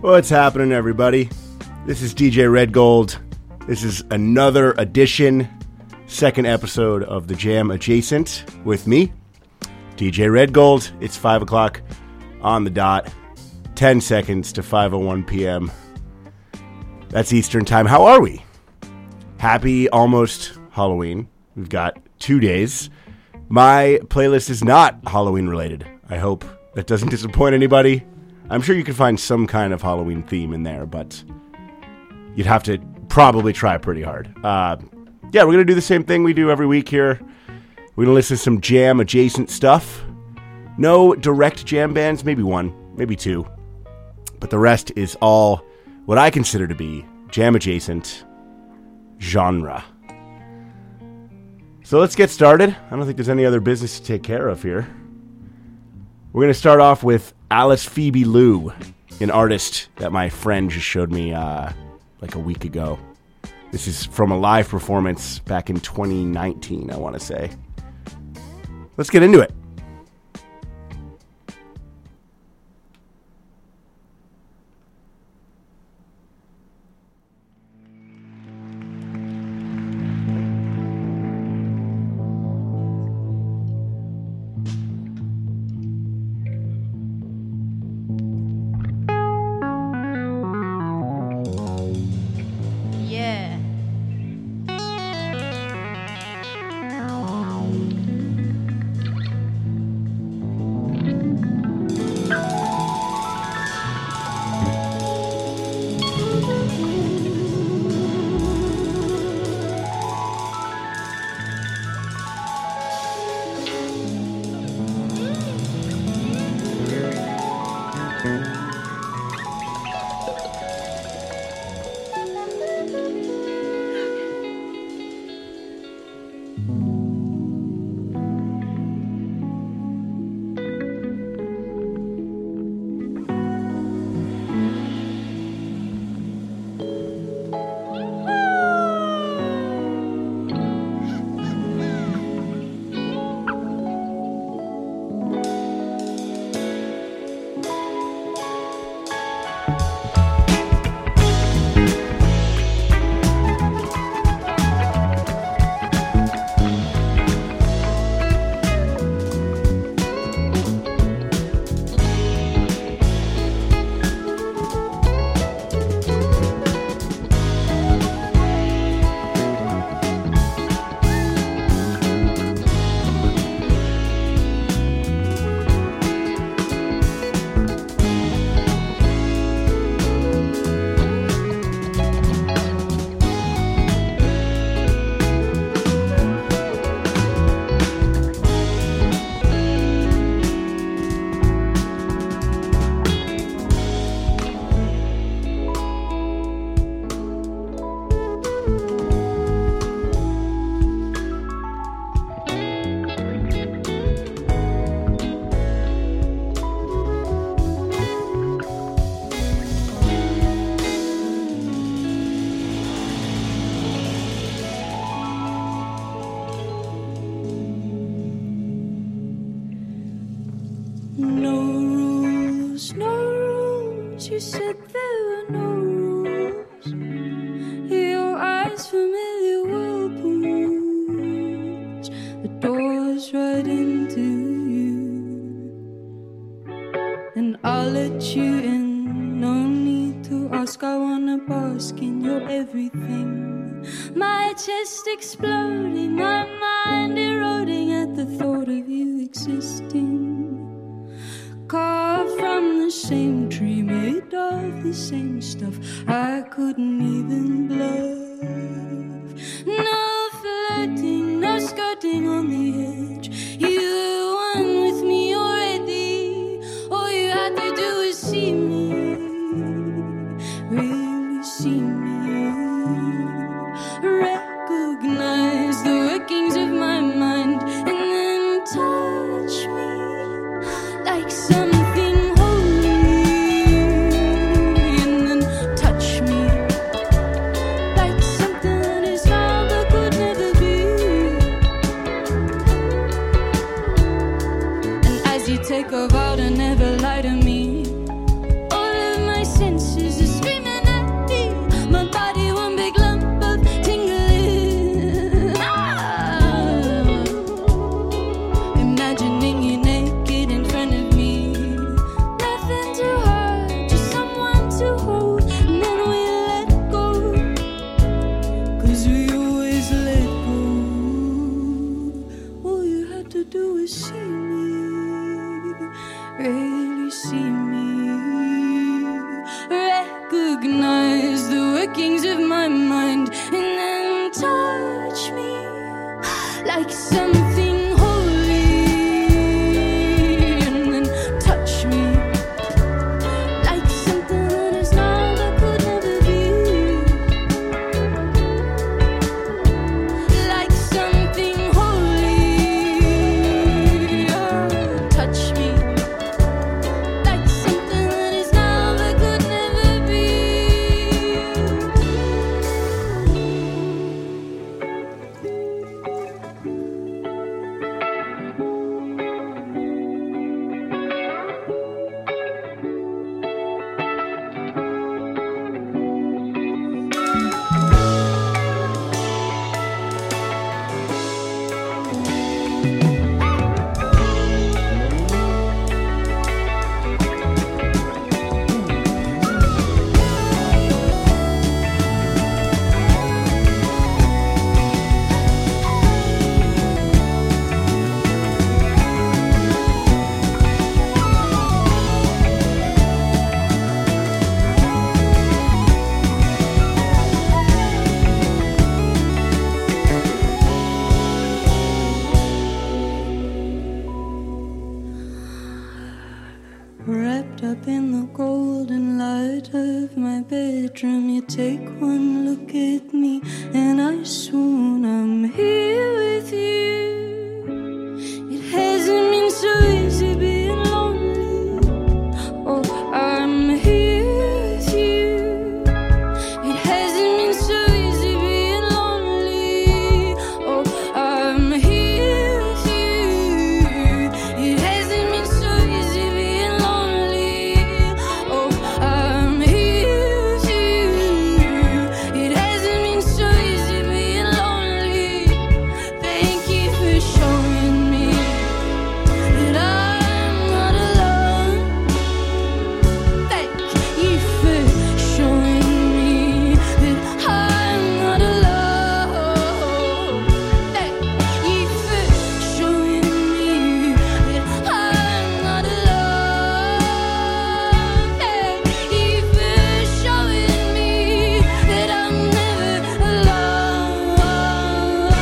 What's happening, everybody? This is DJ Red Gold. This is another edition, second episode of the Jam Adjacent with me, DJ Red Gold. It's 5 o'clock on the dot, 10 seconds to 5:01 p.m. That's Eastern time. How are we? Happy almost Halloween. We've got 2 days. My playlist is not Halloween related. I hope that doesn't disappoint anybody. I'm sure you can find some kind of Halloween theme in there, but you'd have to probably try pretty hard. We're going to do the same thing we do every week here. We're going to listen to some jam adjacent stuff. No direct jam bands, maybe one, maybe two. But the rest is all what I consider to be jam adjacent genre. So let's get started. I don't think there's any other business to take care of here. We're going to start off with Alice Phoebe Lou, an artist that my friend just showed me like a week ago. This is from a live performance back in 2019, I want to say. Let's get into it. Exploding, my mind eroding at the thought of you existing. Carved from the same tree, made of the same stuff I couldn't even bluff. No flirting, no skirting on the edge. You were one with me already. All you had to do was see me, really see me. Recognize the workings of my mind and then touch me like something holy, and then touch me like something that is found but could never be. And as you take a vow to never lie to me, all of my senses recognize the workings of my mind, and then touch me like something holy, and then touch me like something that is now but could never be, like something holy. Oh, touch me like something that is now but could never be. Wrapped up in the golden light of my bedroom, you take one look at me and I swoon. I'm here with you. It hasn't been so easy being lonely. Oh, I'm here with you. It hasn't been so easy being lonely. Oh, I'm here with you. It hasn't been so easy being lonely. Oh, I'm here with you. It hasn't been so easy being lonely. Thank you for showing me that I'm not alone. Thank you for showing me that I'm not alone. Thank you for showing me that I'm not alone. Thank you for showing me that I'm never alone.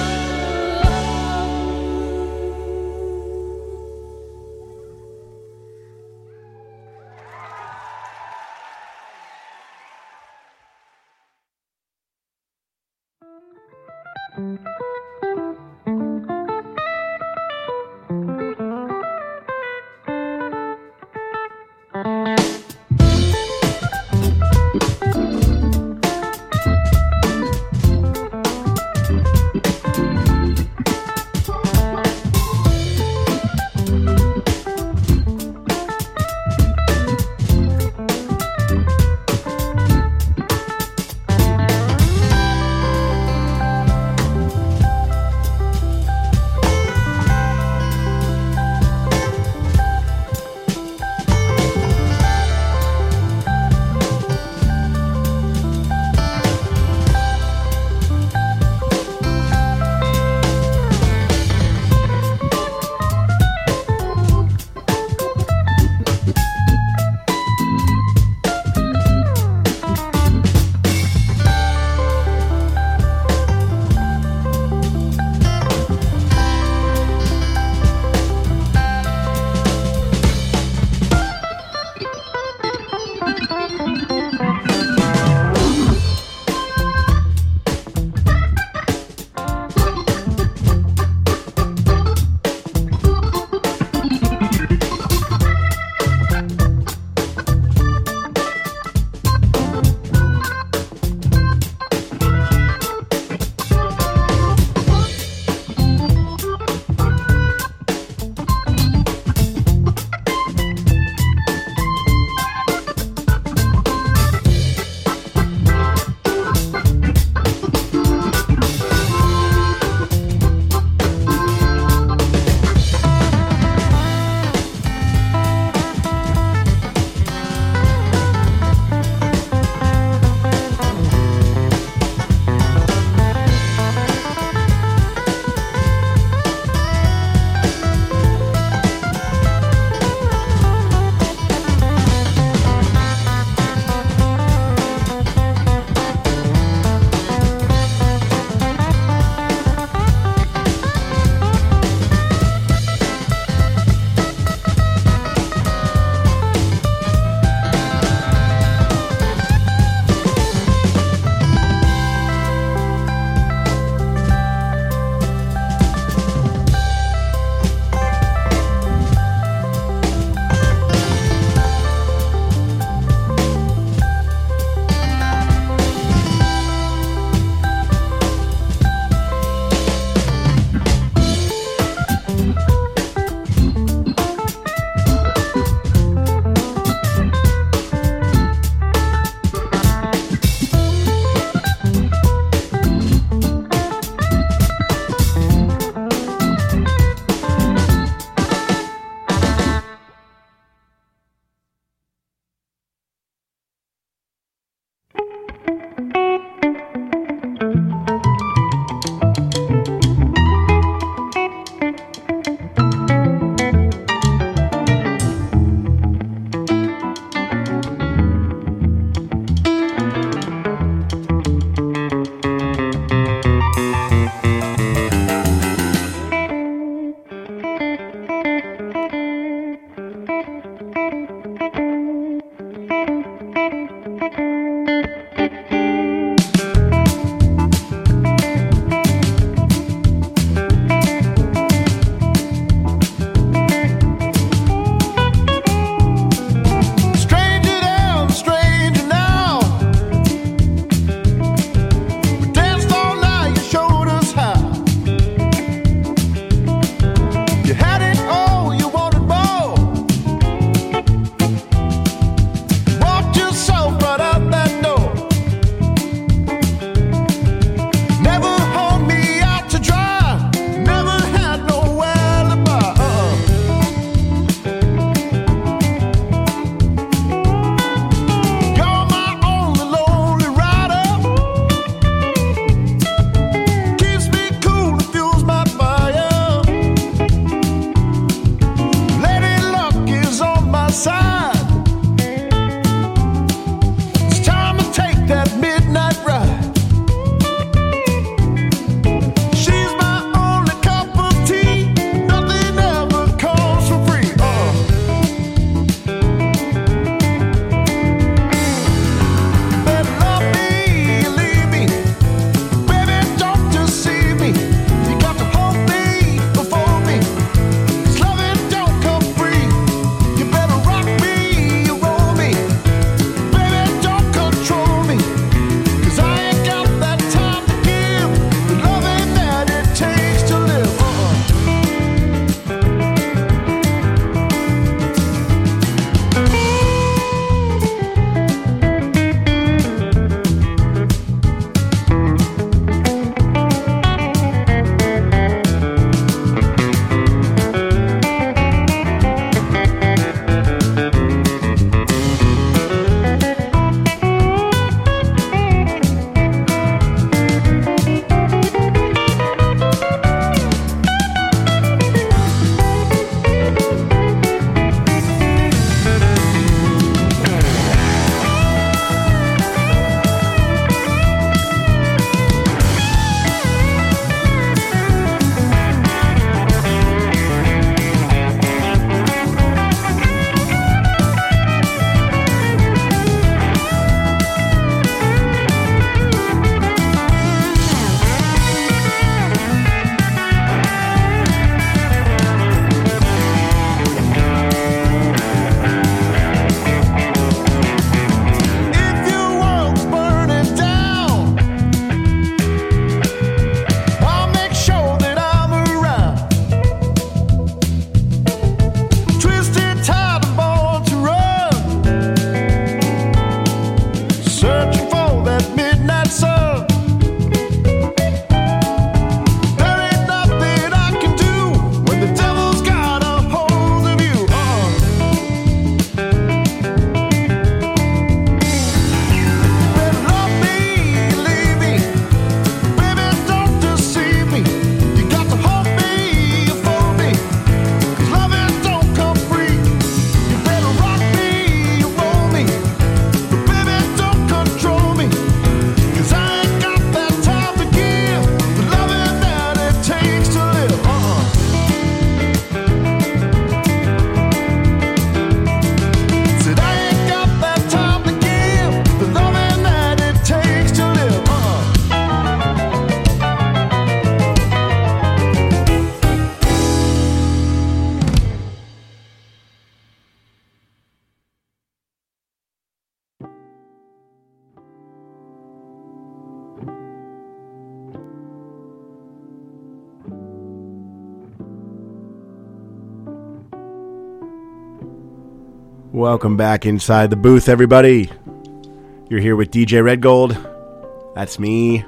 Welcome back inside the booth, everybody. You're here with DJ Red Gold. That's me.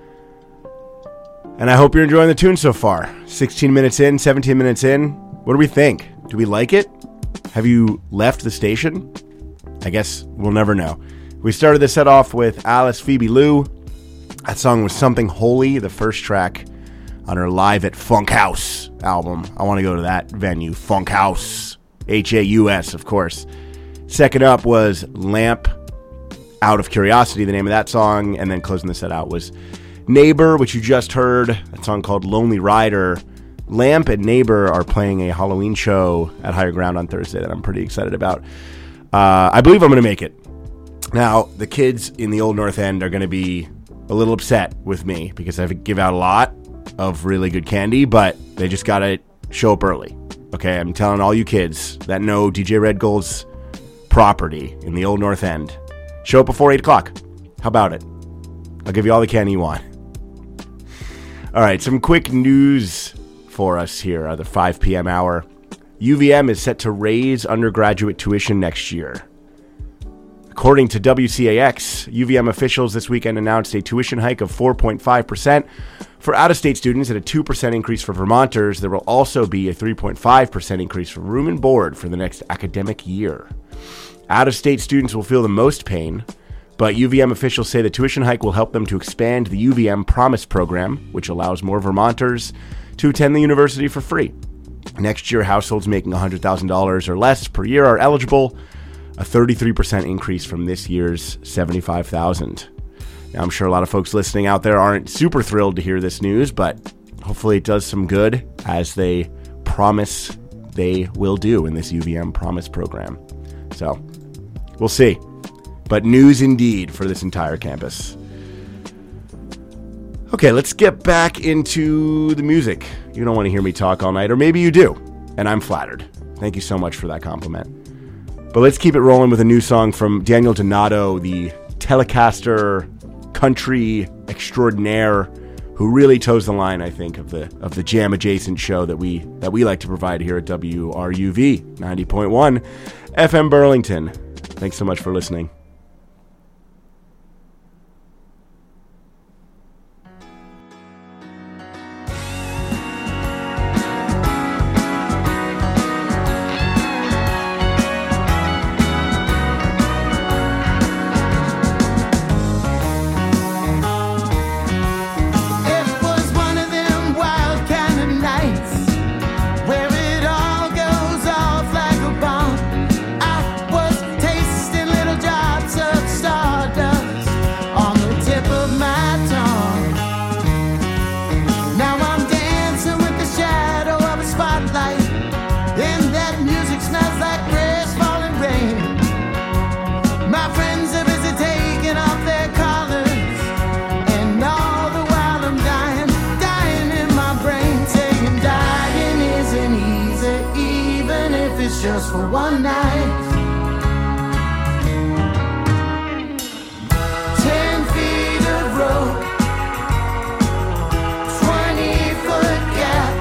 And I hope you're enjoying the tune so far. 16 minutes in, 17 minutes in. What do we think? Do we like it? Have you left the station? I guess we'll never know. We started the set off with Alice Phoebe Lou. That song was Something Holy, the first track on her Live at Funk House album. I want to go to that venue, Funk House. H-A-U-S, of course. Second up was Lamp, Out of Curiosity, the name of that song. And then closing the set out was Neighbor, which you just heard. That song called Lonely Rider. Lamp and Neighbor are playing a Halloween show at Higher Ground on Thursday that I'm pretty excited about. I believe I'm going to make it. Now, the kids in the Old North End are going to be a little upset with me because I give out a lot of really good candy, but they just got to show up early. Okay, I'm telling all you kids that know DJ Red Gold's property in the Old North End, show up before 8 o'clock. How about it? I'll give you all the candy you want. All right, some quick news for us here at the 5 p.m. hour. UVM is set to raise undergraduate tuition next year. According to WCAX, UVM officials this weekend announced a tuition hike of 4.5% for out-of-state students and a 2% increase for Vermonters. There will also be a 3.5% increase for room and board for the next academic year. Out-of-state students will feel the most pain, but UVM officials say the tuition hike will help them to expand the UVM Promise program, which allows more Vermonters to attend the university for free. Next year, households making $100,000 or less per year are eligible, a 33% increase from this year's $75,000. Now, I'm sure a lot of folks listening out there aren't super thrilled to hear this news, but hopefully it does some good, as they promise they will do in this UVM Promise program. So, we'll see. But news indeed for this entire campus. Okay, let's get back into the music. You don't want to hear me talk all night, or maybe you do, and I'm flattered. Thank you so much for that compliment. But let's keep it rolling with a new song from Daniel Donato, the Telecaster country extraordinaire, who really toes the line, I think, of the jam adjacent show that we like to provide here at WRUV 90.1 FM Burlington. Thanks so much for listening. Just for one night. 10 feet of rope, 20-foot gap.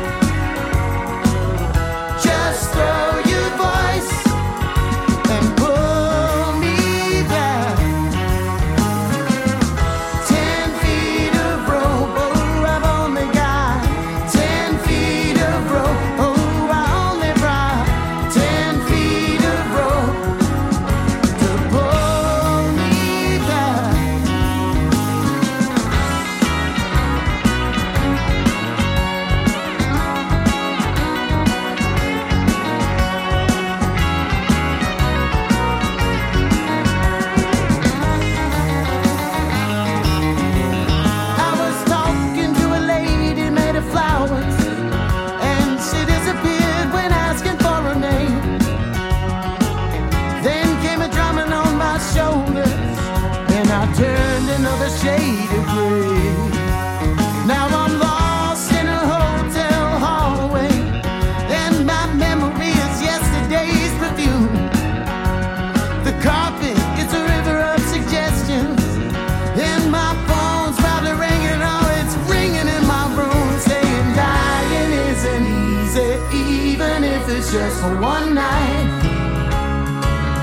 Just throw your voice and pull me back. 10 feet of rope, oh, I've only got 10 feet of rope. Oh, I only brought 10 feet of rope to pull me back. I was talking to a lady made of flowers, and she disappeared when asking for her name. Then came a drumming on my shoulders, and I turned another shade of gray. Now I'm lost in a hotel hallway, and my memory is yesterday's perfume. The carpet is a river of suggestions, and my phone's probably ringing. Oh, it's ringing in my room, saying dying isn't easy, even if it's just for one night.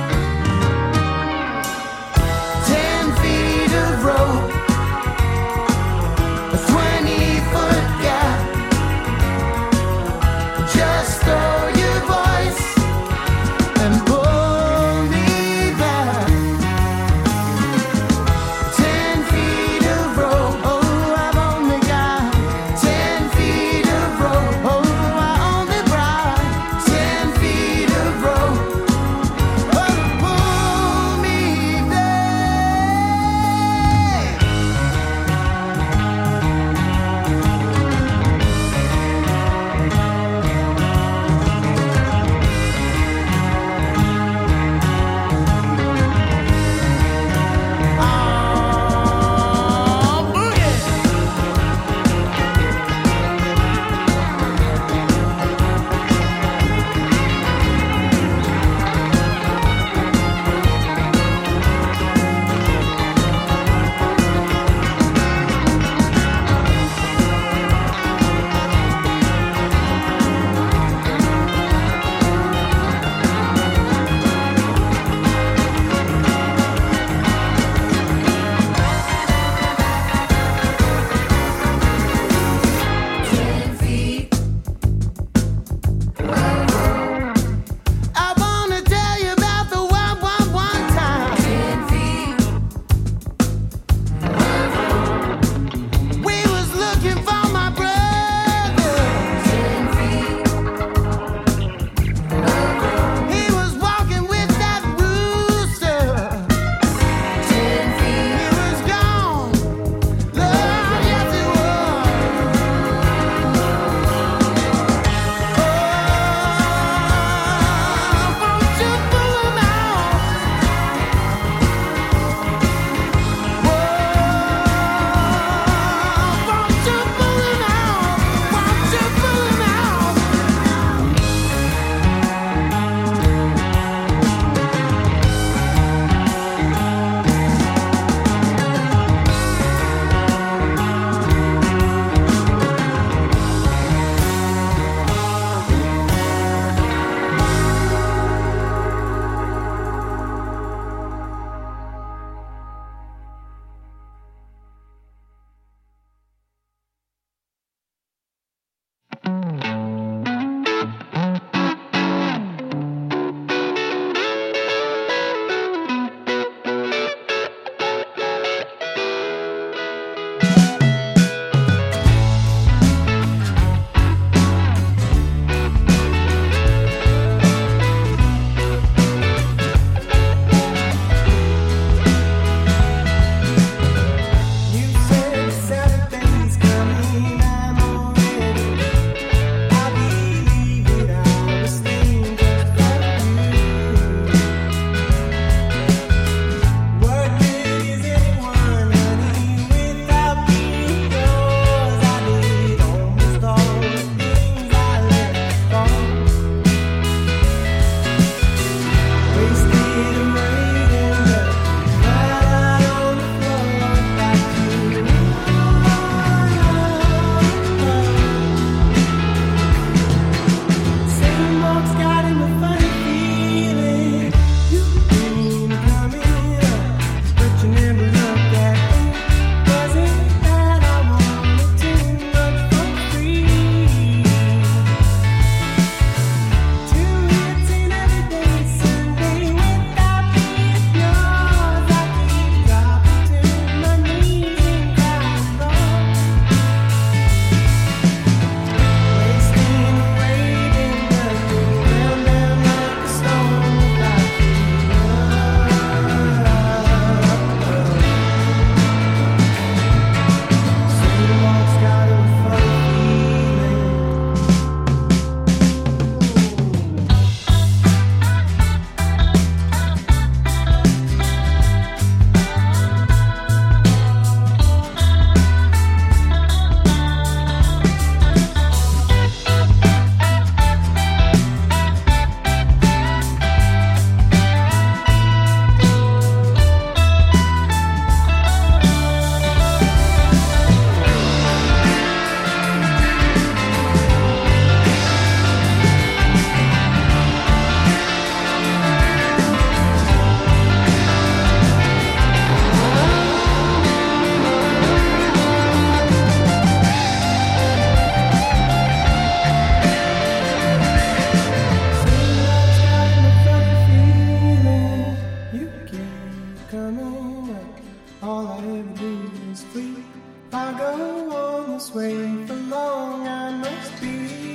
is free. If I go on this way for long, I must be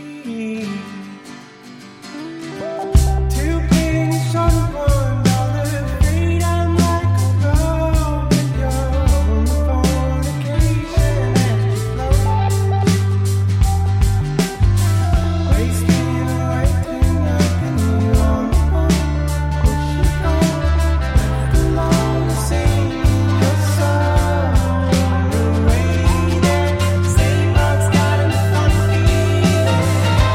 two pigs on $1 feet. I'm like a girl with your fornication and flow. Wasting away to nothing you on the phone. Push it on, left alone to sing your song. The way that same heart's got a funky feeling.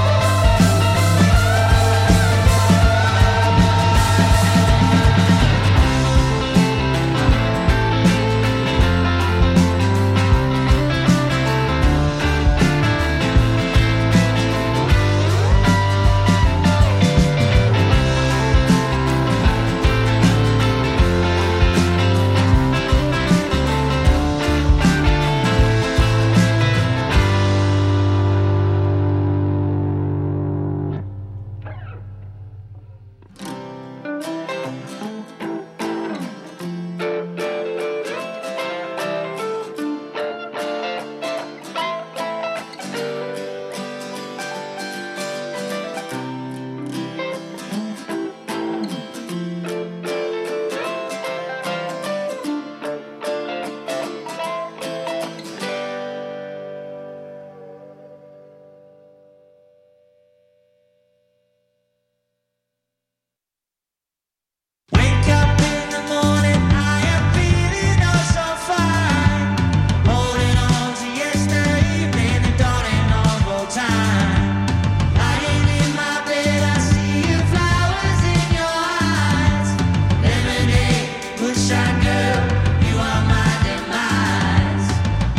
Wake up in the morning, I am feeling oh so fine. Holding on to yesterday evening, the dawning of all time. Lying in my bed, I see your flowers in your eyes. Lemonade, moonshine girl, you are my demise.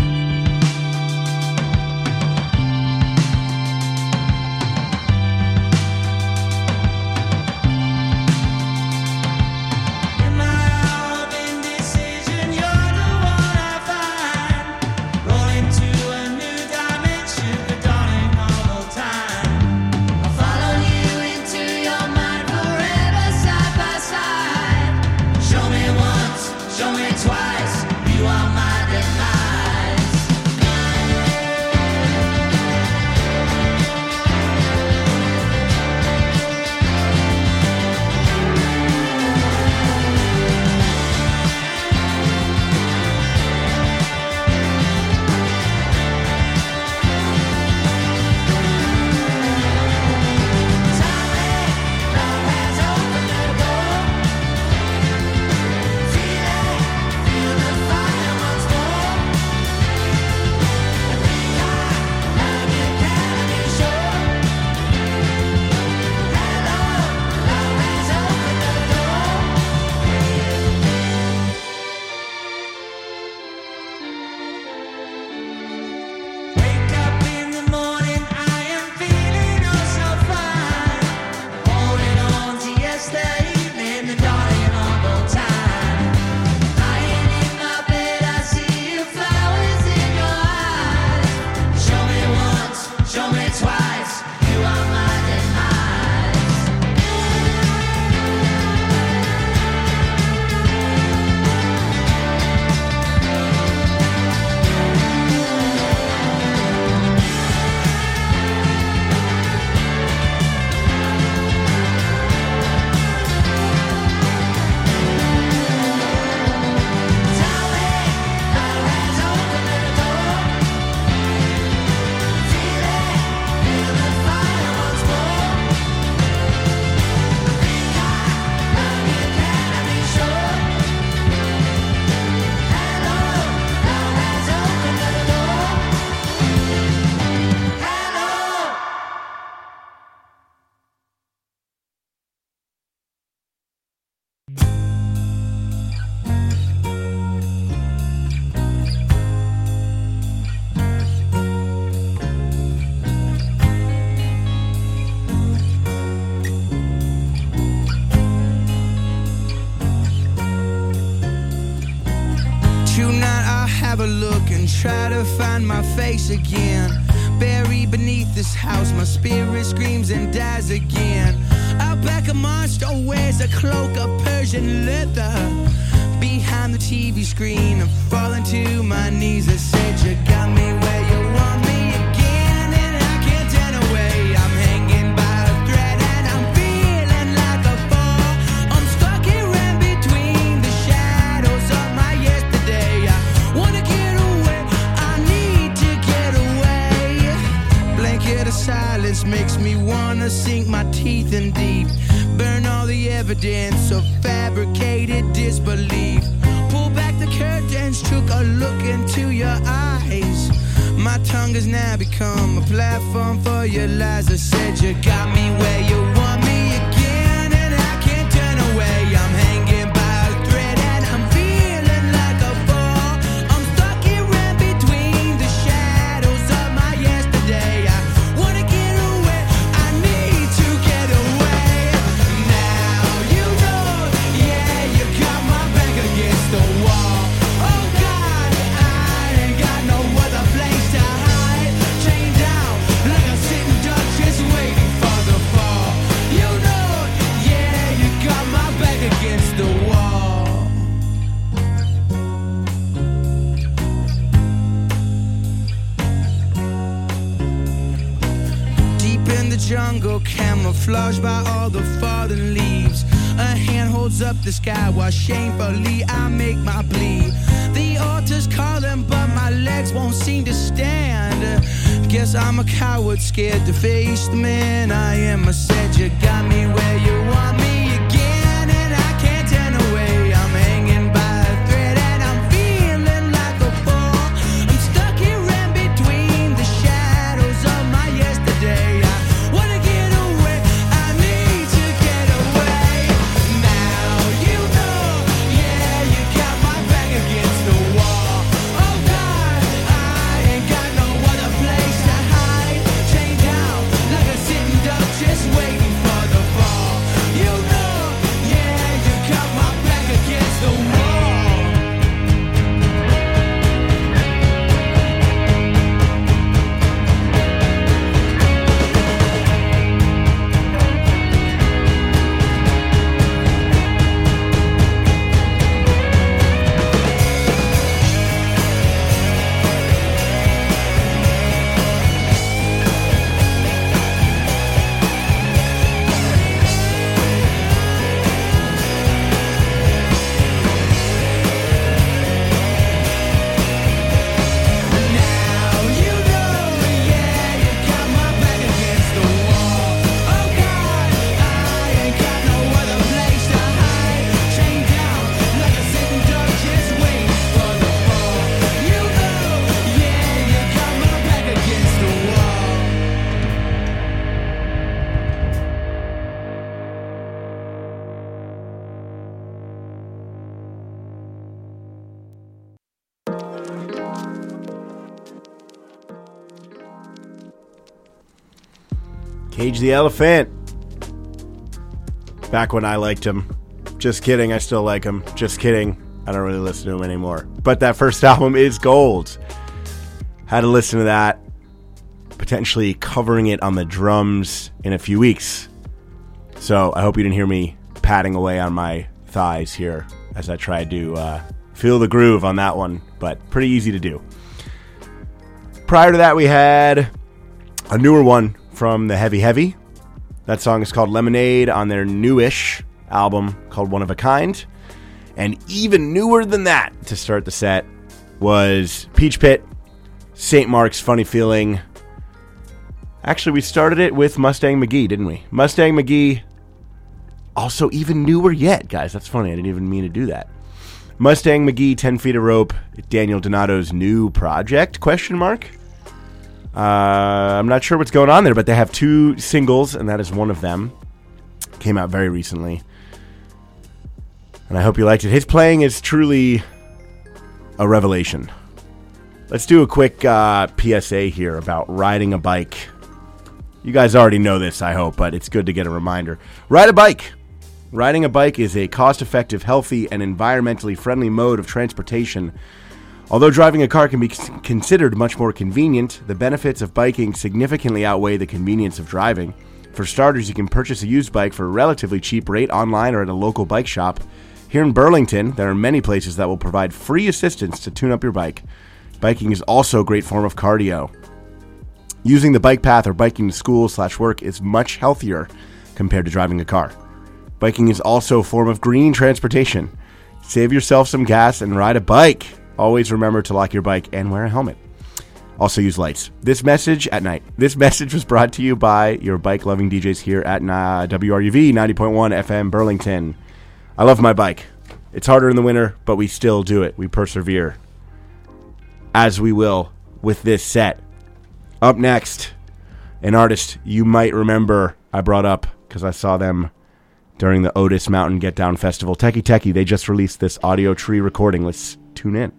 In my hour of indecision, you're the one I find. Rolling to a new dimension, the dawning of all time. I'll follow you into your mind forever, side by side. Show me once, show me twice, you are my demise. Love has opened the door. Feel the fire once more. I think I love you, can be sure. Hello, love has opened the door. Wake up in the morning, I am feeling oh so fine. Holding on to yesterday evening, the dawning of all time. Lying in my bed, I see your flowers in your eyes. Show me once, show me twice, you are my demise. Tell me, love has opened the door. Feel the fire once more. I think I love you, can be sure. Hello, love has opened the door. Hello. Tonight I'll have a look and try to find my face again. Buried beneath this house, my spirit screams and dies again. Out back a monster wears a cloak of Persian leather. behind the TV screen. I'm falling to my knees. I said you got me where you want me again, and I can't turn away. I'm hanging by a thread and I'm feeling like a fall. I'm stuck here in between the shadows of my yesterday. I wanna get away, I need to get away. Blanket of silence makes me wanna sink my teeth in deep. Burn all the evidence of fabricated disbelief. Pull back the curtains, took a look into your eyes. My tongue has now become a platform for your lies. I said you got me where you want me again, and I can't turn away. I'm hanging by a thread and I'm feeling like a fall. I'm stuck here in between the shadows of my yesterday. I wanna get away, I need to get away. Now you know, yeah, you got my back against the wall. Oh God, I ain't got no other place to hide. Chained down like a sitting duck, just waiting for the fall. You know, yeah, you got my back against the wall. Deep in the jungle, camouflaged by all the fallen leaves. A hand holds up the sky while shamefully I make my plea. The altar's calling, but my legs won't seem to stand. Guess I'm a coward, scared to face the man I am. I said you got me where you want me again, and I can't turn away. I'm hanging by a thread and I'm feeling like a fall. I'm stuck here in between the shadows of my yesterday. I wanna get away, I need to get away. Now you know, yeah, you got my back against the wall. Oh God, I ain't got no other place to hide. Chained down like a sitting duck, just waiting for the fall. You know, yeah, you got my back against the wall. Now you know, yeah, you got my back against the wall. Oh God, I ain't got no other place to hide. Chained down like a sitting duck, just waiting for the fall. You know, yeah, you got my back against the wall. Cage the Elephant. Back when I liked him. Just kidding, I still like him. Just kidding, I don't really listen to him anymore. But that first album is gold. Had to listen to that. Potentially covering it on the drums in a few weeks. So I hope you didn't hear me patting away on my thighs here as I tried to feel the groove on that one. But pretty easy to do. Prior to that, we had a newer one from the Heavy Heavy. That song is called Lemonade on their newish album called One of a Kind. And even newer than that to start the set was Peach Pit, St. Mark's Funny Feeling. Actually, we started it with Mustang McGee, didn't we? Mustang McGee, also even newer yet, guys. That's funny. I didn't even mean to do that. Mustang McGee, 10 Feet of Rope, Daniel Donato's new project, question mark. I'm not sure what's going on there, but they have 2 singles, and that is one of them. Came out very recently. And I hope you liked it. His playing is truly a revelation. Let's do a quick PSA here about riding a bike. You guys already know this, I hope, but it's good to get a reminder. Ride a bike. Riding a bike is a cost-effective, healthy, and environmentally friendly mode of transportation. Although driving a car can be considered much more convenient, the benefits of biking significantly outweigh the convenience of driving. For starters, you can purchase a used bike for a relatively cheap rate online or at a local bike shop. Here in Burlington, there are many places that will provide free assistance to tune up your bike. Biking is also a great form of cardio. Using the bike path or biking to school/work is much healthier compared to driving a car. Biking is also a form of green transportation. Save yourself some gas and ride a bike. Always remember to lock your bike and wear a helmet. Also use lights. This message was brought to you by your bike-loving DJs here at WRUV 90.1 FM Burlington. I love my bike. It's harder in the winter, but we still do it. We persevere. As we will with this set. Up next, an artist you might remember I brought up because I saw them during the Otis Mountain Get Down Festival. Techie Techie, they just released this Audio Tree recording. Let's tune in.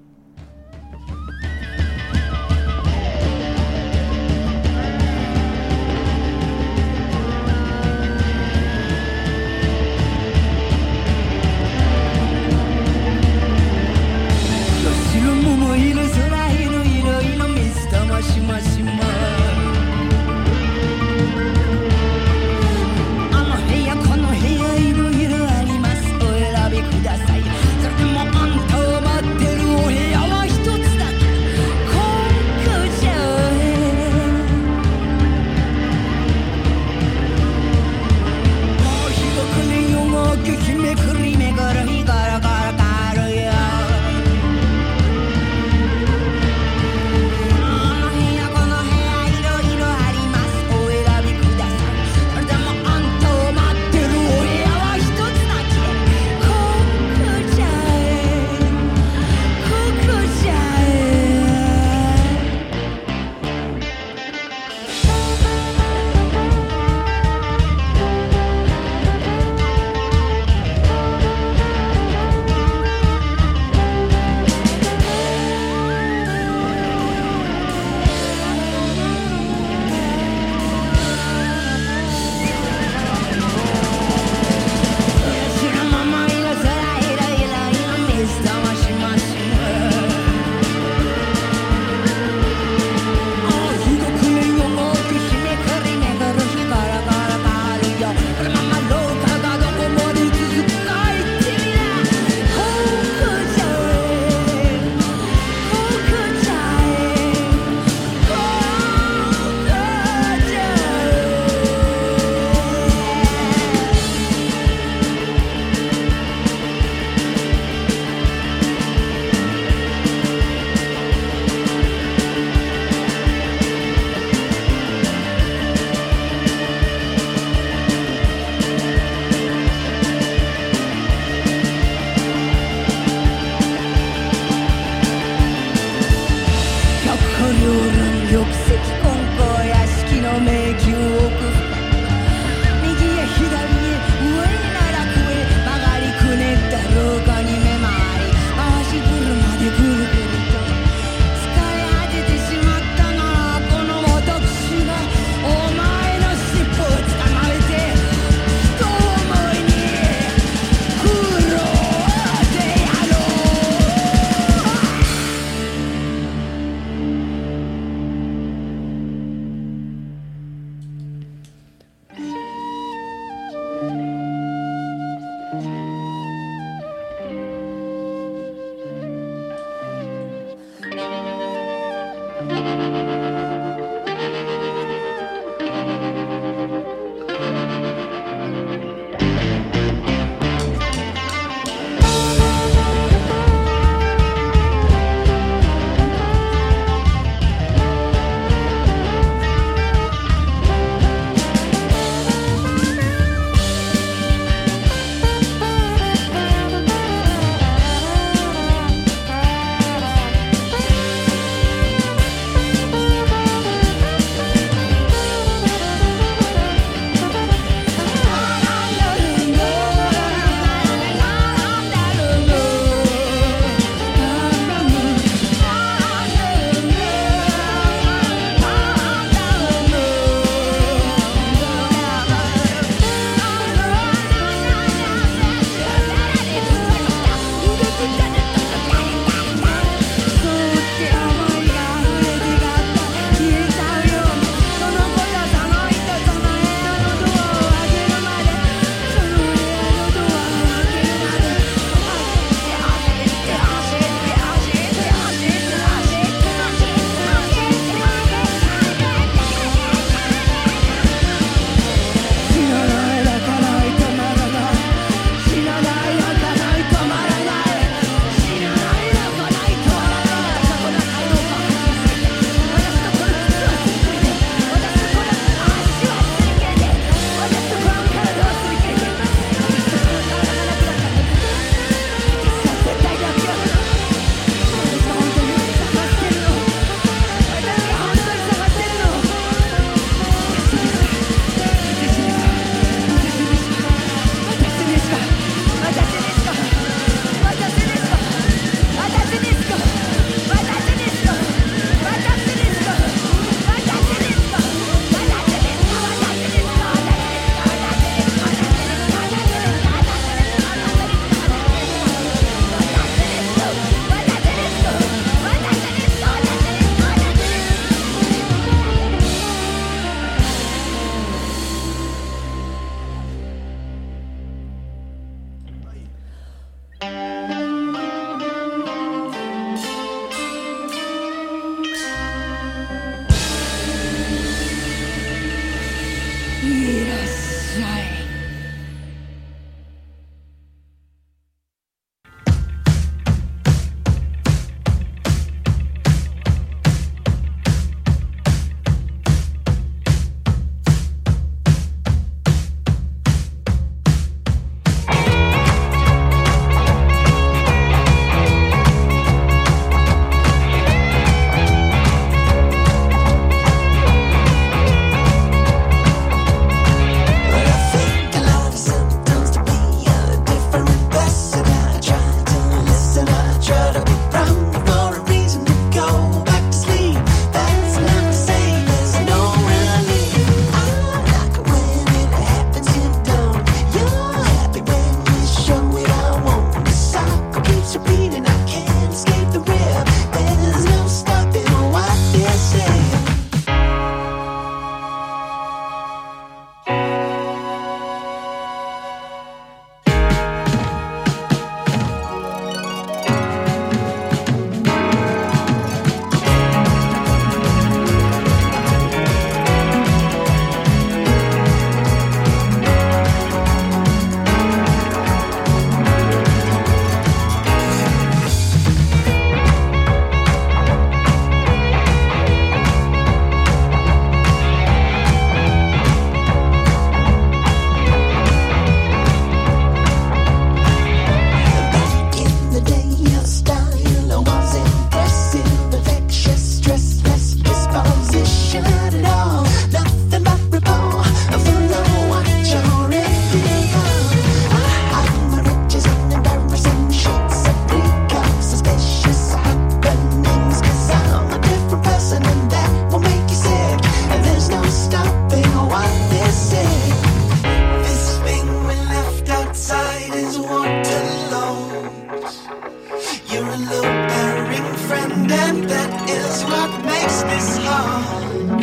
friend, that is what makes this hard.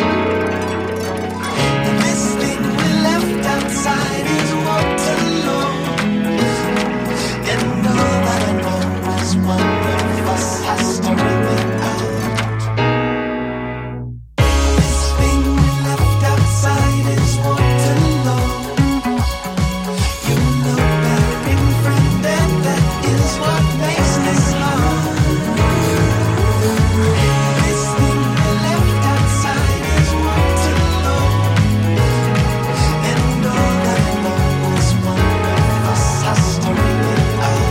This thing we left outside is Waterloo, and all that I know is one of us has to rip it out. This thing we left outside is Waterloo. You know, bearing friend, and that is what makes this hard. This thing we left outside is Waterloo, and all that I know is one of us has to rip it out.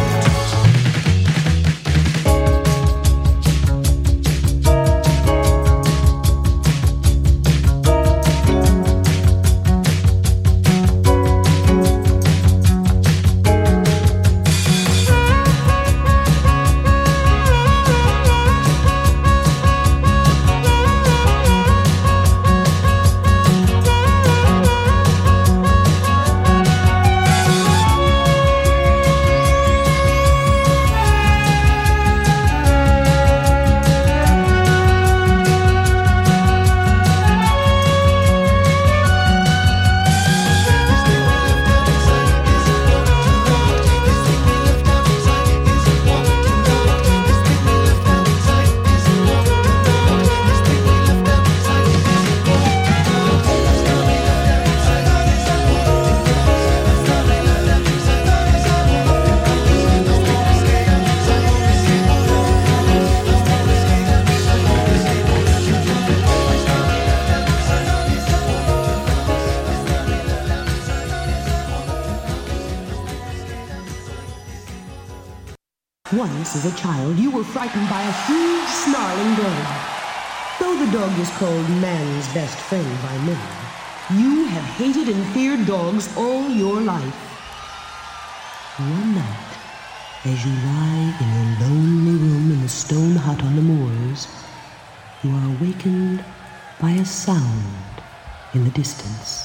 Once, as a child, you were frightened by a huge, snarling dog. Though the dog is called man's best friend by many, you have hated and feared dogs all your life. One night, as you lie in your lonely room in the stone hut on the moors, you are awakened by a sound in the distance.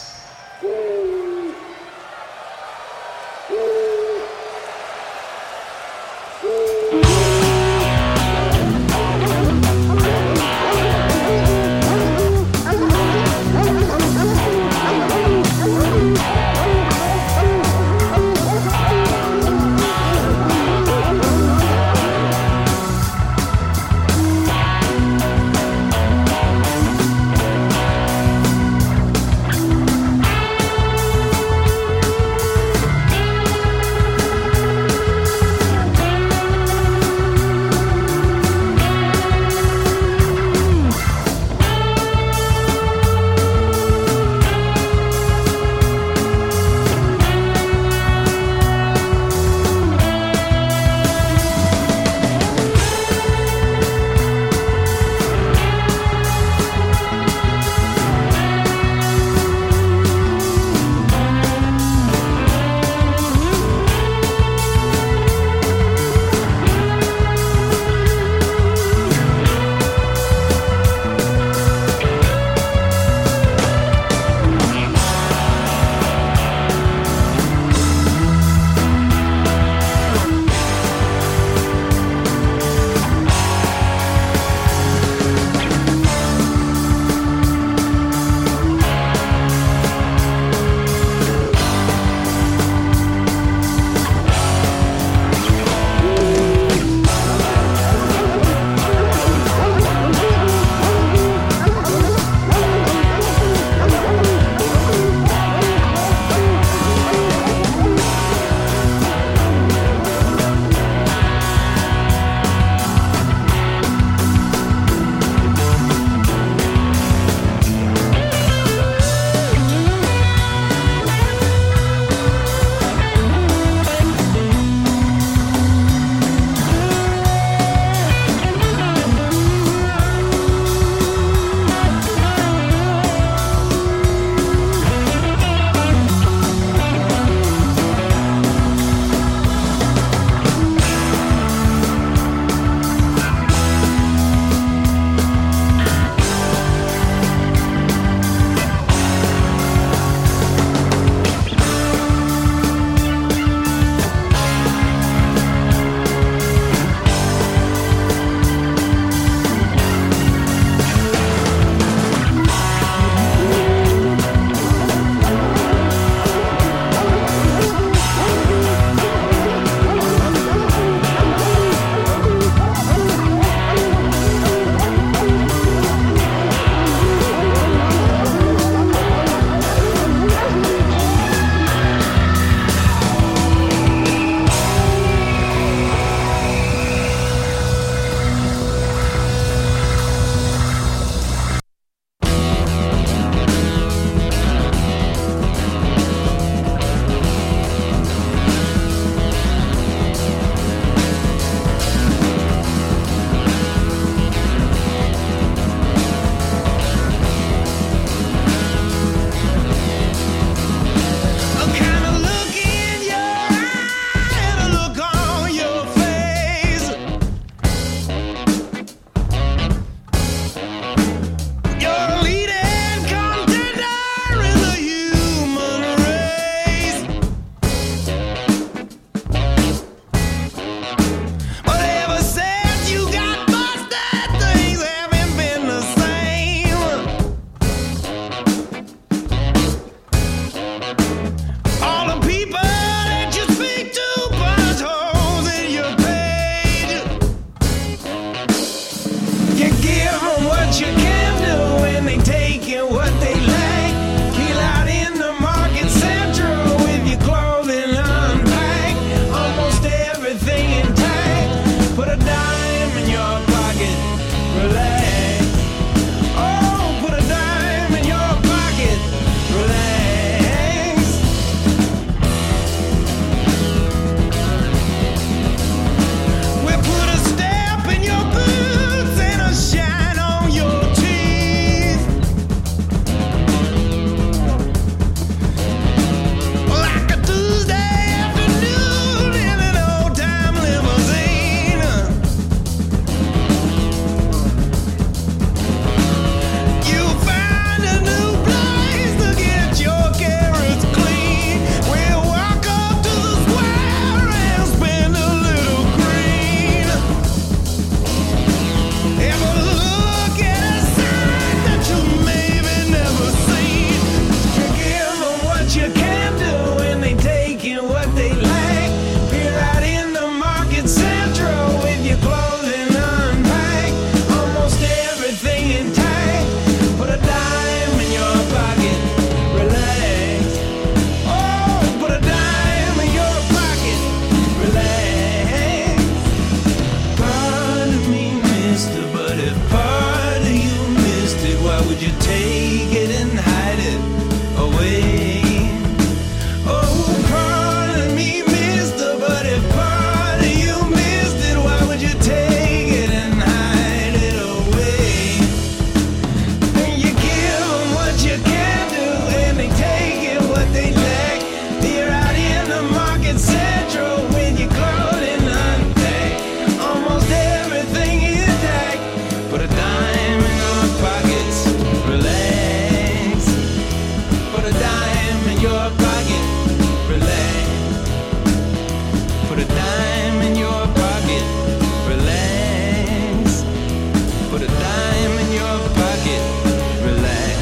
would you take it and hide it away? Oh, pardon me, mister, but if part of you missed it, why would you take it and hide it away? And you give them what you can do, and they take it what they lack. You're out in the market central with your clothing unpacked. Almost everything intact. Put a dime in your pockets, relax. Put a dime in your pocket, relax. Put a dime in your pocket, relax. Put a dime in your pocket, relax.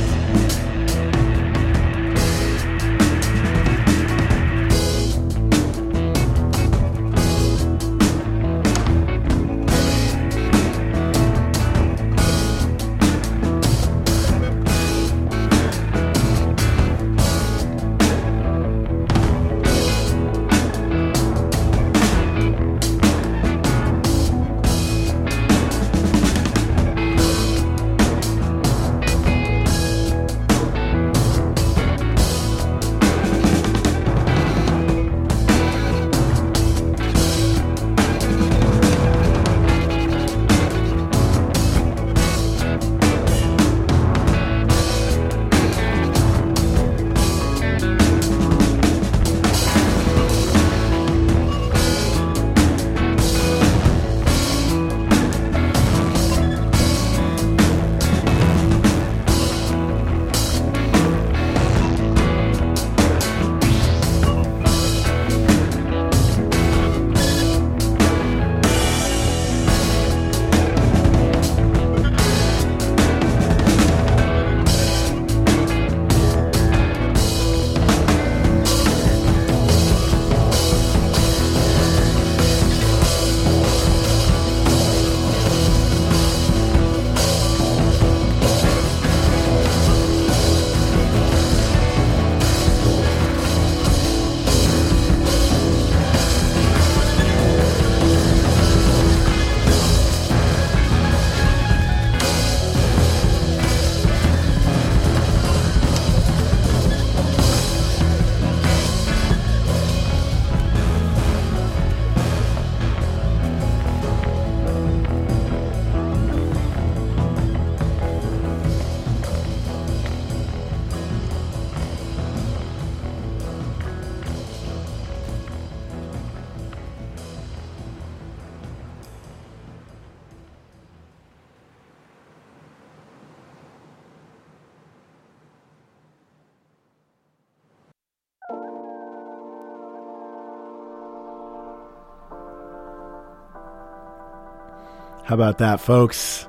How about that, folks?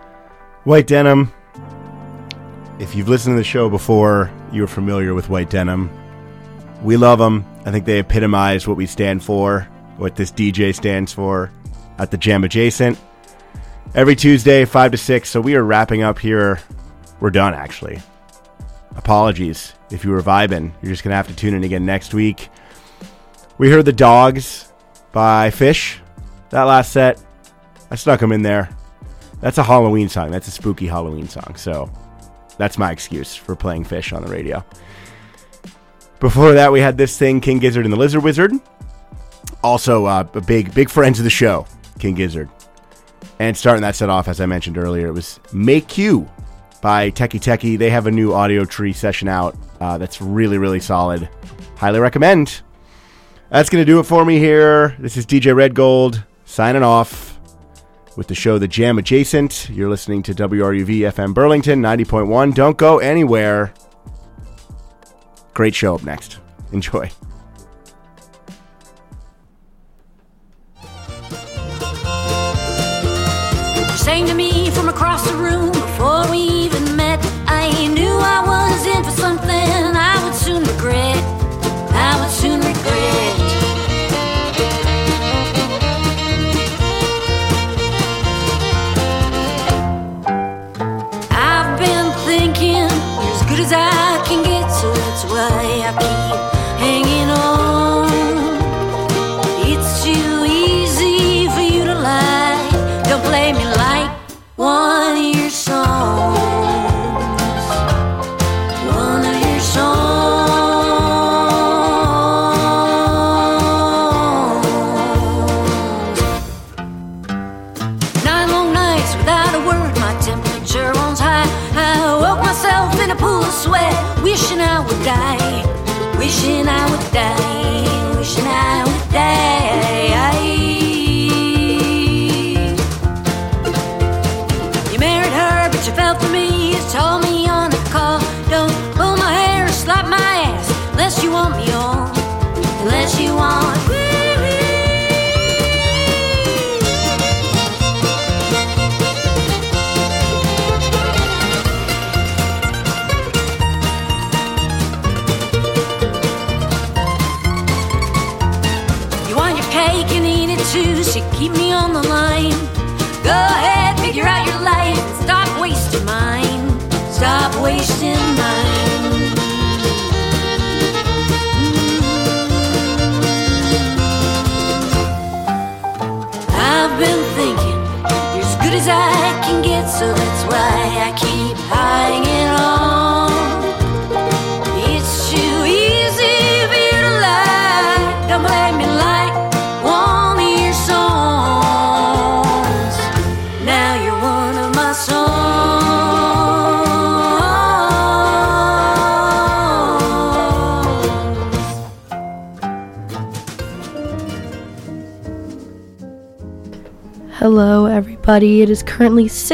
White Denim. If you've listened to the show before, you're familiar with White Denim. We love them. I think they epitomize what we stand for, what this DJ stands for at the Jam Adjacent. Every Tuesday, 5 to 6, so we are wrapping up here. We're done, actually. Apologies if you were vibing. You're just going to have to tune in again next week. We heard The Dogs by Fish. That last set, I snuck them in there. That's a Halloween song. That's a spooky Halloween song. So that's my excuse for playing Fish on the radio. Before that, we had this thing, King Gizzard and the Lizard Wizard. Also, big friends of the show, King Gizzard. And starting that set off, as I mentioned earlier, it was Make You by Techie Techie. They have a new Audio Tree session out that's really, really solid. Highly recommend. That's going to do it for me here. This is DJ Red Gold signing off with the show The Jam Adjacent. You're listening to WRUV FM Burlington 90.1. Don't go anywhere. Great show up next. Enjoy. Sang to me from across the room before we even met. I knew I was in for something I would soon regret. I would soon regret. I've been thinking you're as good as I can get, so that's why I keep hanging on. It's too easy for you to lie. Don't play me like one of your songs. pool of sweat, wishing I would die, wishing I would die, wishing I would die. You married her, but you fell for me. You told me on the call, don't pull my hair or slap my ass unless you want me on, unless you want. To keep me on the line. Go ahead, figure out your life and stop wasting mine. Stop wasting mine. I've been thinking you're as good as I can get, so that's why I keep hanging on. It's too easy for you to lie. Don't blame me like one of your songs. Now you're one of my songs. Hello everybody, it is currently 6